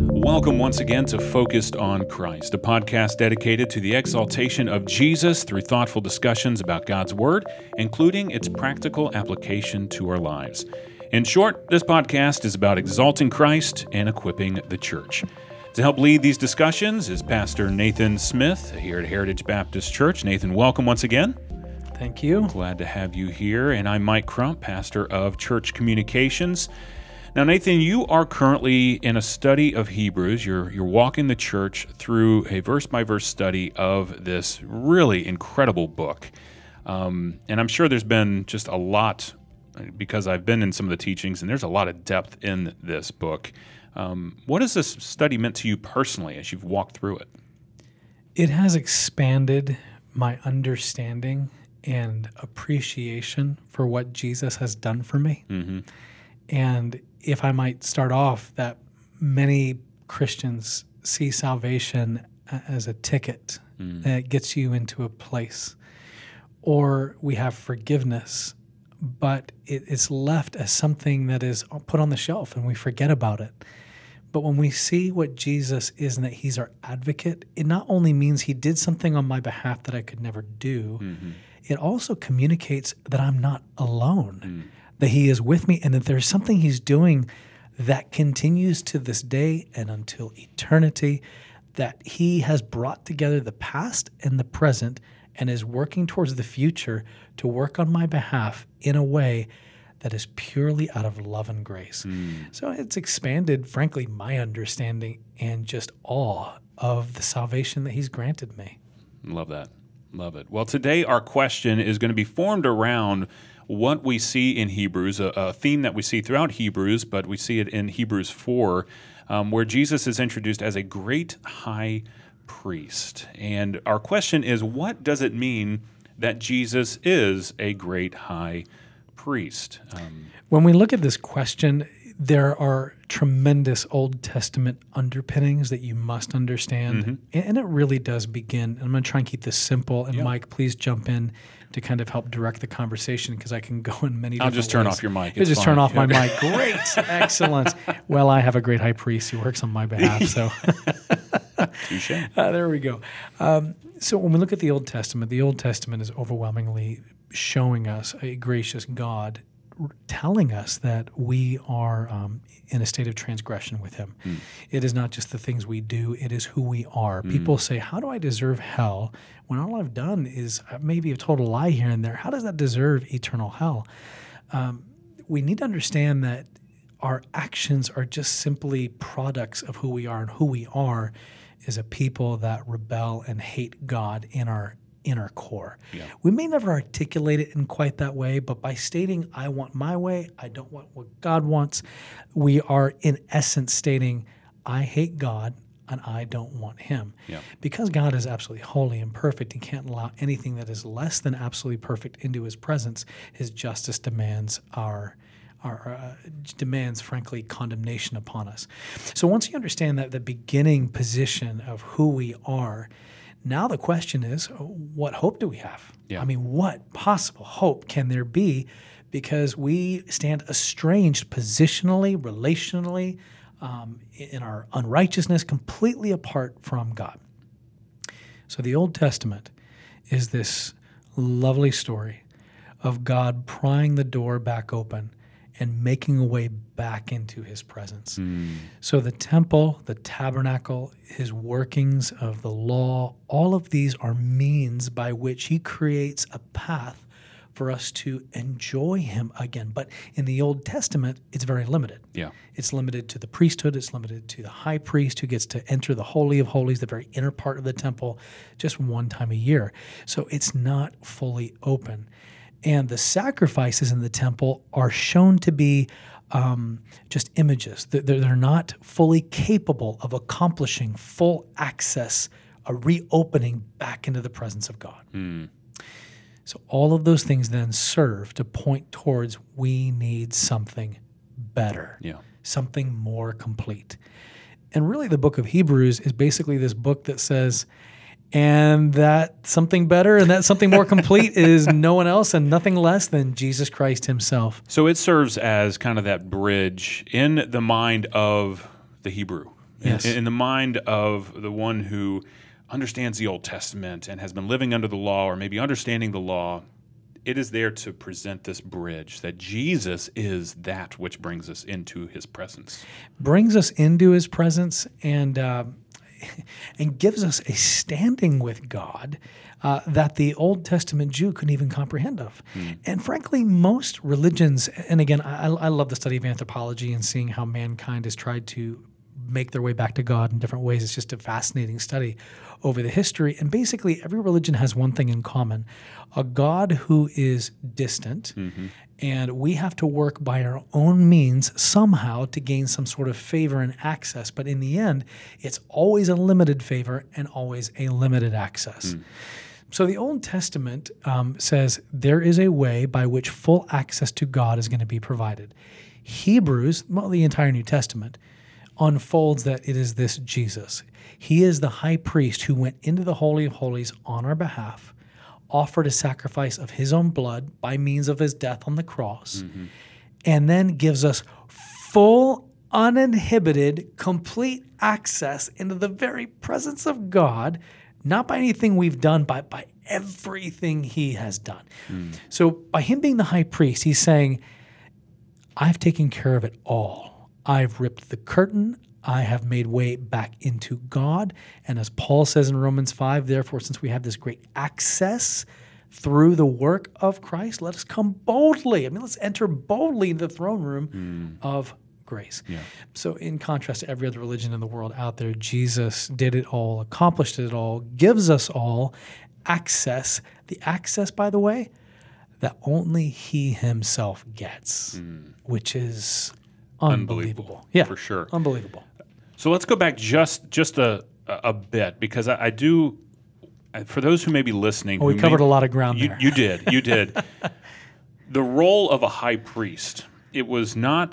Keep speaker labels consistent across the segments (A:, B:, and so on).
A: Welcome once again to Focused on Christ, a podcast dedicated to the exaltation of Jesus through thoughtful discussions about God's Word, including its practical application to our lives. In short, this podcast is about exalting Christ and equipping the church. To help lead these discussions is Pastor Nathan Smith here at Heritage Baptist Church. Nathan, welcome once again.
B: Thank you.
A: Glad to have you here. And I'm Mike Crump, pastor of Church Communications. Now, Nathan, you are currently in a study of Hebrews. You're walking the church through a verse-by-verse study of this really incredible book. And I'm sure there's been just a lot, because I've been in some of the teachings, and there's a lot of depth in this book. What has this study meant to you personally as you've walked through it?
B: It has expanded my understanding and appreciation for what Jesus has done for me.
A: Mm-hmm.
B: And if I might start off, that many Christians see salvation as a ticket that gets you into a place. Or we have forgiveness, but it's left as something that is put on the shelf and we forget about it. But when we see what Jesus is and that he's our advocate, it not only means he did something on my behalf that I could never do, it also communicates that I'm not alone, that he is with me and that there's something he's doing that continues to this day and until eternity, that he has brought together the past and the present and is working towards the future to work on my behalf in a way that is purely out of love and grace. So it's expanded, frankly, my understanding and just awe of the salvation that he's granted me.
A: Love that. Love it. Well, today our question is going to be formed around what we see in Hebrews, a theme that we see throughout Hebrews, but we see it in Hebrews 4, where Jesus is introduced as a great high priest. And our question is, what does it mean that Jesus is a great high priest?
B: When we look at this question, there are tremendous Old Testament underpinnings that you must understand. And it really does begin, and I'm going to try and keep this simple, and Mike, please jump in to kind of help direct the conversation because I can go in many different ways.
A: I'll just turn off your mic.
B: You'll just turn off my mic. Great. Excellent. Well, I have a great high priest who works on my behalf, so...
A: Touche.
B: There we go. So when we look at the Old Testament is overwhelmingly showing us a gracious God telling us that we are in a state of transgression with him. It is not just the things we do, it is who we are. People say, how do I deserve hell when all I've done is maybe a total lie here and there? How does that deserve eternal hell? We need to understand that our actions are just simply products of who we are, and who we are is a people that rebel and hate God in our core. We may never articulate it in quite that way, but by stating, I want my way, I don't want what God wants, we are in essence stating, I hate God and I don't want him. Because God is absolutely holy and perfect and can't allow anything that is less than absolutely perfect into his presence, his justice demands demands, frankly, condemnation upon us. So once you understand that the beginning position of who we are, now the question is, what hope do we have? I mean, what possible hope can there be? Because we stand estranged positionally, relationally, in our unrighteousness, completely apart from God. So the Old Testament is this lovely story of God prying the door back open and making a way back into his presence. So the temple, the tabernacle, his workings of the law, all of these are means by which he creates a path for us to enjoy him again. But in the Old Testament, it's very limited. It's limited to the priesthood. It's limited to the high priest who gets to enter the Holy of Holies, the very inner part of the temple, just one time a year. So it's not fully open. And the sacrifices in the temple are shown to be just images. They're not fully capable of accomplishing full access, a reopening back into the presence of God. So all of those things then serve to point towards we need something better, something more complete. And really the book of Hebrews is basically this book that says, and that something better and that something more complete is no one else and nothing less than Jesus Christ himself.
A: So it serves as kind of that bridge in the mind of the Hebrew,
B: Yes.
A: In the mind of the one who understands the Old Testament and has been living under the law, or maybe understanding the law, it is there to present this bridge that Jesus is that which brings us into his presence.
B: Brings us into his presence and gives us a standing with God that the Old Testament Jew couldn't even comprehend of. And frankly, most religions, and again, I love the study of anthropology and seeing how mankind has tried to make their way back to God in different ways. It's just a fascinating study over the history. And basically, every religion has one thing in common: a God who is distant, and we have to work by our own means somehow to gain some sort of favor and access. But in the end, it's always a limited favor and always a limited access. So the Old Testament says there is a way by which full access to God is going to be provided. Hebrews, well, the entire New Testament, unfolds that it is this Jesus. He is the high priest who went into the Holy of Holies on our behalf, offered a sacrifice of his own blood by means of his death on the cross, and then gives us full, uninhibited, complete access into the very presence of God, not by anything we've done, but by everything he has done. So by him being the high priest, he's saying, I've taken care of it all. I've ripped the curtain. I have made way back into God. And as Paul says in Romans 5, therefore, since we have this great access through the work of Christ, let us come boldly. Let's enter boldly into the throne room of grace. Yeah. So in contrast to every other religion in the world out there, Jesus did it all, accomplished it all, gives us all access. The access, by the way, that only he himself gets, which is unbelievable. Yeah,
A: for sure.
B: Unbelievable.
A: So let's go back just a bit, because I do, for those who may be listening.
B: We covered a lot of ground there.
A: You did. The role of a high priest, it was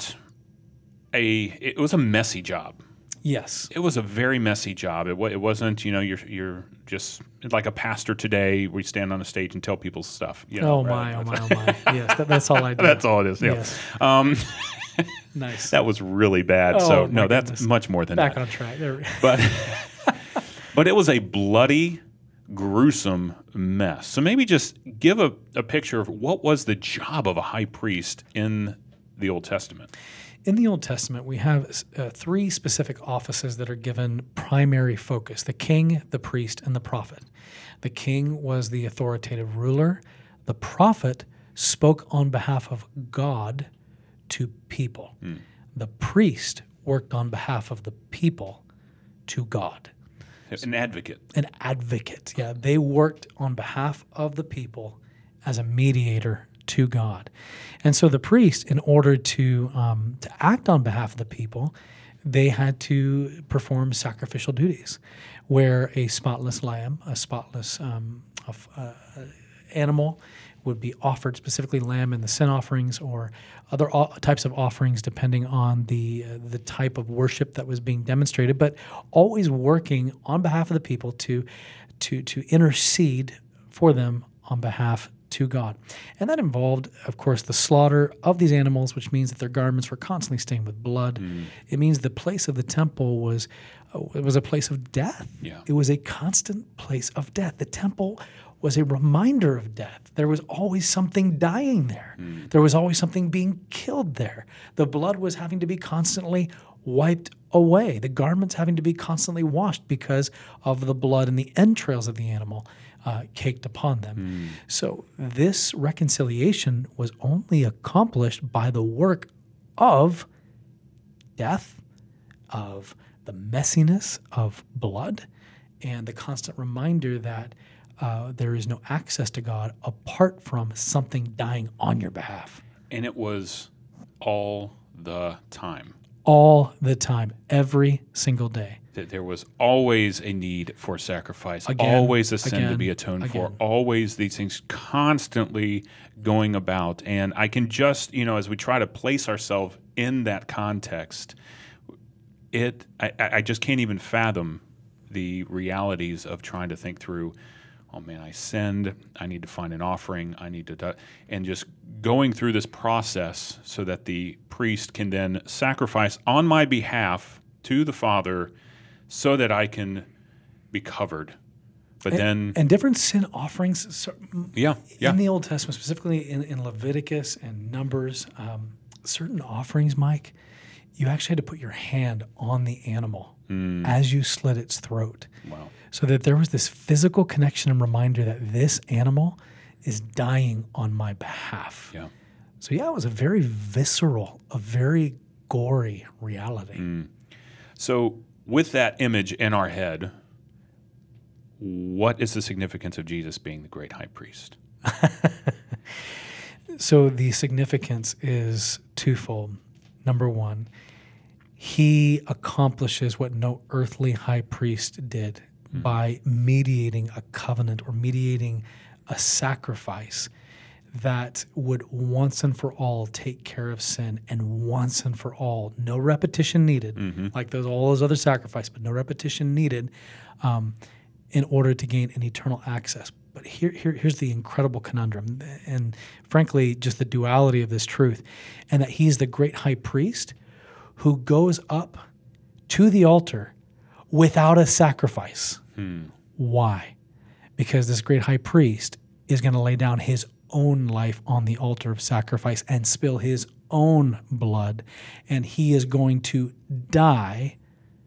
A: a messy job.
B: Yes.
A: It was a very messy job. It wasn't, you're just like a pastor today. We stand on a stage and tell people stuff.
B: Oh my. Yes, that's all I do.
A: That's all it is. Yeah.
B: Yes. Nice.
A: That was really bad. So no, that's much more than
B: back
A: that.
B: on track.
A: But it was a bloody, gruesome mess. So maybe just give a picture of what was the job of a high priest in the Old Testament.
B: In the Old Testament, we have three specific offices that are given primary focus: the king, the priest, and the prophet. The king was the authoritative ruler. The prophet spoke on behalf of God to people. The priest worked on behalf of the people to God.
A: An advocate.
B: An advocate, yeah. They worked on behalf of the people as a mediator to God. And so the priest, in order to act on behalf of the people, they had to perform sacrificial duties, where a spotless lamb, a spotless animal would be offered, specifically lamb in the sin offerings or other types of offerings depending on the type of worship that was being demonstrated, but always working on behalf of the people to intercede for them on behalf to God. And that involved, of course, the slaughter of these animals, which means that their garments were constantly stained with blood. It means the place of the temple was a place of death.
A: Yeah.
B: It was a constant place of death. The temple was a reminder of death. There was always something dying there. There was always something being killed there. The blood was having to be constantly wiped away. The garments having to be constantly washed because of the blood and the entrails of the animal caked upon them. So this reconciliation was only accomplished by the work of death, of the messiness of blood, and the constant reminder that there is no access to God apart from something dying on your behalf.
A: And it was all the time.
B: All the time, every single day.
A: That there was always a need for sacrifice, always a sin to be atoned for, always these things constantly going about. And I can just, as we try to place ourselves in that context, I just can't even fathom the realities of trying to think through, oh man, I sinned, I need to find an offering, I need to, and just going through this process so that the priest can then sacrifice on my behalf to the Father so that I can be covered. But then
B: different sin offerings. So,
A: yeah.
B: In the Old Testament, specifically in Leviticus and Numbers, certain offerings, Mike, you actually had to put your hand on the animal as you slit its throat.
A: Wow.
B: So that there was this physical connection and reminder that this animal is dying on my behalf.
A: Yeah.
B: So it was a very visceral, a very gory reality.
A: So with that image in our head, what is the significance of Jesus being the great high priest?
B: So the significance is twofold. Number one, he accomplishes what no earthly high priest did by mediating a covenant or mediating a sacrifice that would once and for all take care of sin, and once and for all, no repetition needed, like all those other sacrifices, but no repetition needed in order to gain an eternal access. But here's the incredible conundrum, and frankly, just the duality of this truth, and that he's the great high priest who goes up to the altar without a sacrifice. Why? Because this great high priest is going to lay down his own life on the altar of sacrifice and spill his own blood, and he is going to die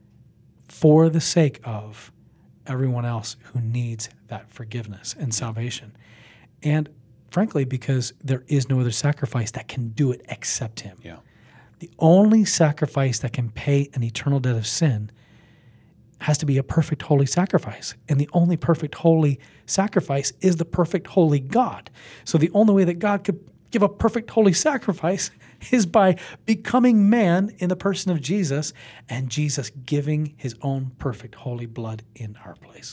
B: for the sake of everyone else who needs that forgiveness and salvation. And frankly, because there is no other sacrifice that can do it except him.
A: Yeah.
B: The only sacrifice that can pay an eternal debt of sin has to be a perfect holy sacrifice. And the only perfect holy sacrifice is the perfect holy God. So the only way that God could give a perfect holy sacrifice is by becoming man in the person of Jesus, and Jesus giving his own perfect holy blood in our place.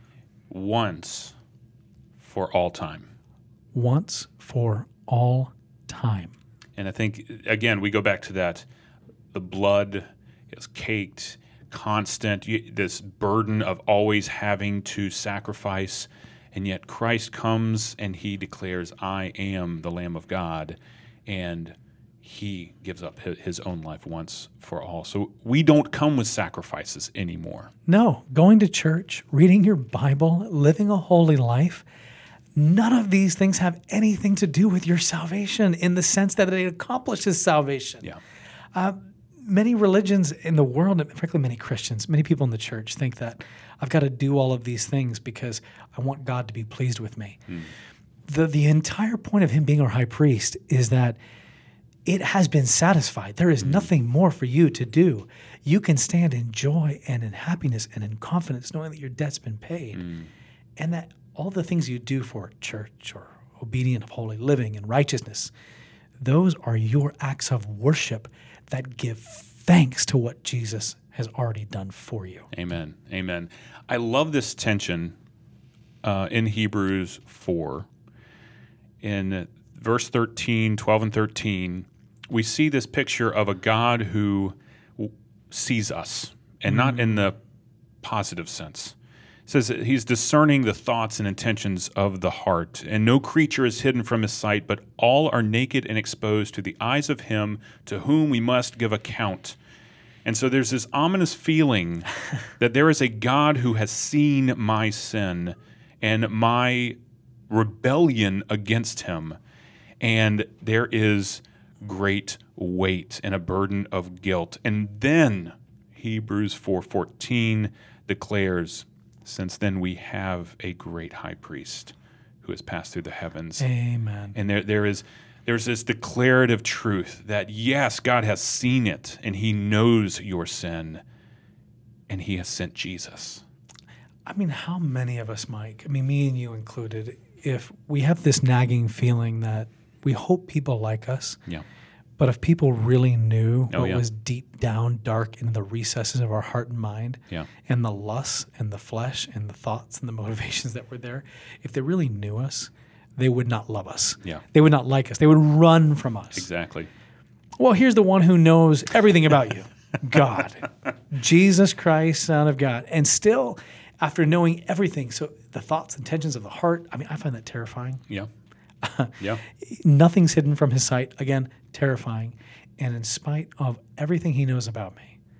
A: Once for all time.
B: Once for all time.
A: And I think, again, we go back to that. The blood is caked, constant, this burden of always having to sacrifice. And yet Christ comes and he declares, I am the Lamb of God. And he gives up his own life once for all. So we don't come with sacrifices anymore.
B: No, going to church, reading your Bible, living a holy life, none of these things have anything to do with your salvation in the sense that it accomplishes salvation.
A: Yeah.
B: Many religions in the world, and frankly many Christians, many people in the church think that I've got to do all of these things because I want God to be pleased with me. The entire point of him being our high priest is that it has been satisfied. There is nothing more for you to do. You can stand in joy and in happiness and in confidence knowing that your debt's been paid, and that all the things you do for church or obedient of holy living and righteousness, those are your acts of worship that give thanks to what Jesus has already done for you.
A: Amen. Amen. I love this tension in Hebrews 4. In verse 13, 12 and 13, we see this picture of a God who sees us, and not in the positive sense. It says that he's discerning the thoughts and intentions of the heart, and no creature is hidden from his sight, but all are naked and exposed to the eyes of him to whom we must give account. And so there's this ominous feeling that there is a God who has seen my sin and my rebellion against him, and there is great weight and a burden of guilt. And then Hebrews 4:14 declares, since then we have a great high priest who has passed through the heavens.
B: Amen.
A: And there's this declarative truth that, yes, God has seen it, and he knows your sin, and he has sent Jesus.
B: I mean, how many of us, Mike, I mean, me and you included, if we have this nagging feeling that we hope people like us,
A: Yeah.
B: but if people really knew what
A: yeah.
B: was deep down, dark in the recesses of our heart and mind,
A: Yeah.
B: and the lusts and the flesh and the thoughts and the motivations that were there, if they really knew us, they would not love us.
A: Yeah.
B: They would not like us. They would run from us.
A: Exactly.
B: Well, here's the one who knows everything about you, God, Jesus Christ, Son of God. And still, after knowing everything, so the thoughts, intentions of the heart, I mean, I find that terrifying.
A: Yeah. Yeah.
B: Nothing's hidden from his sight. Again, terrifying. And in spite of everything he knows about me,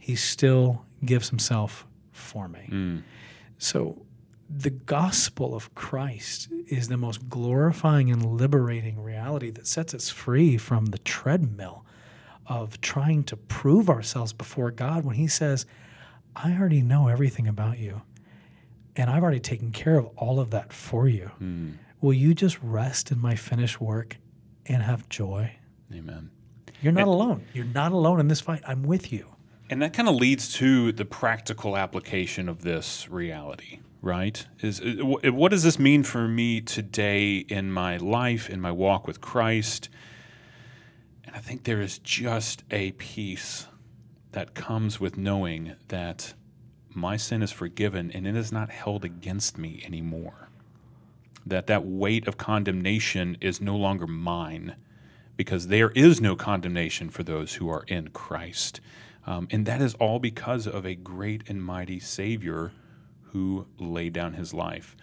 B: he still gives himself for me. So the gospel of Christ is the most glorifying and liberating reality that sets us free from the treadmill of trying to prove ourselves before God when he says, I already know everything about you, and I've already taken care of all of that for you. Will you just rest in my finished work and have joy?
A: Amen.
B: You're not alone. You're not alone in this fight. I'm with you.
A: And that kind of leads to the practical application of this reality, right? What does this mean for me today in my life, in my walk with Christ? And I think there is just a peace that comes with knowing that my sin is forgiven and it is not held against me anymore. That weight of condemnation is no longer mine, because there is no condemnation for those who are in Christ. And that is all because of a great and mighty Savior who laid down his life.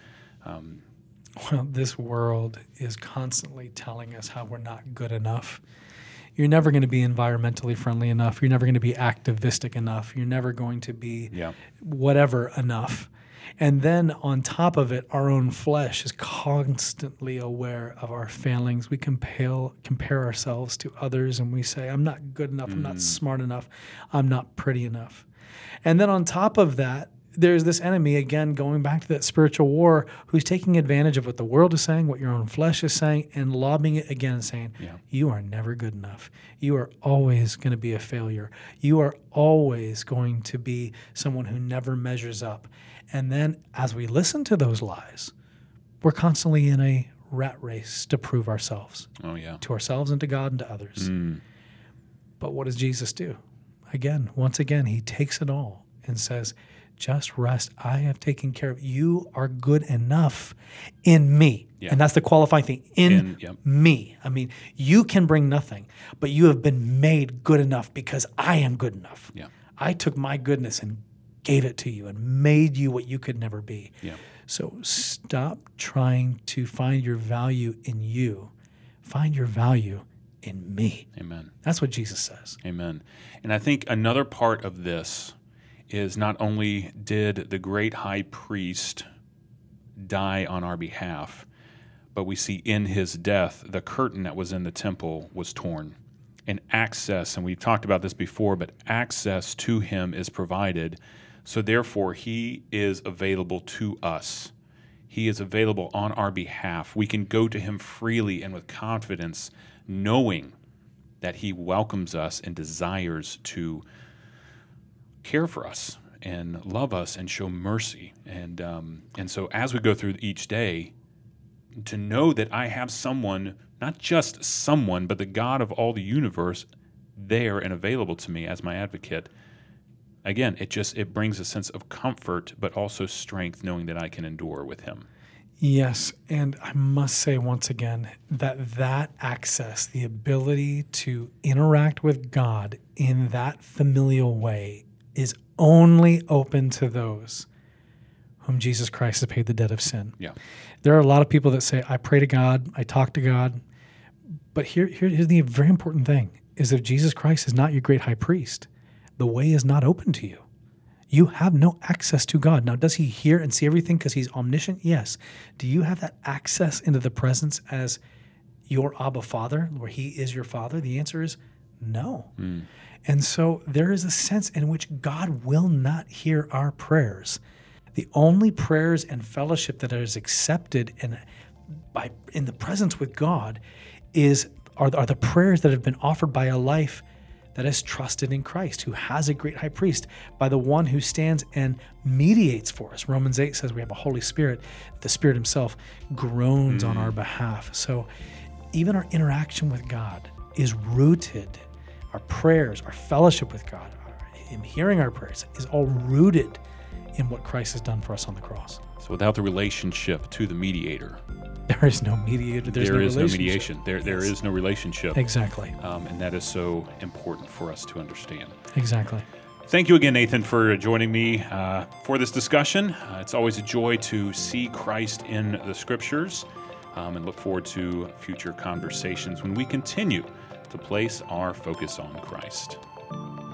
B: Well, this world is constantly telling us how we're not good enough. You're never going to be environmentally friendly enough. You're never going to be activistic enough. You're never going to be whatever enough. And then on top of it, our own flesh is constantly aware of our failings. We compare ourselves to others, and we say, I'm not good enough, I'm not smart enough, I'm not pretty enough. And then on top of that, there's this enemy, again, going back to that spiritual war, who's taking advantage of what the world is saying, what your own flesh is saying, and lobbing it again and saying, you are never good enough. You are always going to be a failure. You are always going to be someone who never measures up. And then as we listen to those lies, we're constantly in a rat race to prove ourselves. To ourselves and to God and to others. But what does Jesus do? Once again, he takes it all and says, just rest. I have taken care of you. Are good enough in me. And that's the qualifying thing. In me. I mean, you can bring nothing, but you have been made good enough because I am good enough. I took my goodness and gave it to you and made you what you could never be. So stop trying to find your value in you. Find your value in me.
A: Amen.
B: That's what Jesus says.
A: Amen. And I think another part of this is not only did the great high priest die on our behalf, but we see in his death, the curtain that was in the temple was torn. And access, and we've talked about this before, but access to him is provided. So therefore, he is available to us. He is available on our behalf. We can go to him freely and with confidence, knowing that he welcomes us and desires to care for us and love us and show mercy. And so as we go through each day, to know that I have someone, not just someone, but the God of all the universe there and available to me as my advocate, again, it brings a sense of comfort, but also strength, knowing that I can endure with him.
B: Yes, and I must say once again that access, the ability to interact with God in that familial way, is only open to those whom Jesus Christ has paid the debt of sin. There are a lot of people that say, I pray to God, I talk to God, but here's the very important thing, is if Jesus Christ is not your great high priest, the way is not open to you. You have no access to God. Now, does he hear and see everything because he's omniscient? Yes. Do you have that access into the presence as your Abba Father, where he is your Father? The answer is no. And so there is a sense in which God will not hear our prayers. The only prayers and fellowship that is accepted in the presence with God are the prayers that have been offered by a life that is trusted in Christ, who has a great high priest, by the one who stands and mediates for us. Romans 8 says we have a Holy Spirit. The Spirit himself groans on our behalf. So even our interaction with God is rooted. Our prayers, our fellowship with God, him hearing our prayers is all rooted in what Christ has done for us on the cross.
A: So without the relationship to the mediator,
B: there is no mediator.
A: There is no mediation. There is no relationship.
B: Exactly.
A: And that is so important for us to understand.
B: Exactly.
A: Thank you again, Nathan, for joining me for this discussion. It's always a joy to see Christ in the Scriptures, and look forward to future conversations when we continue to place our focus on Christ.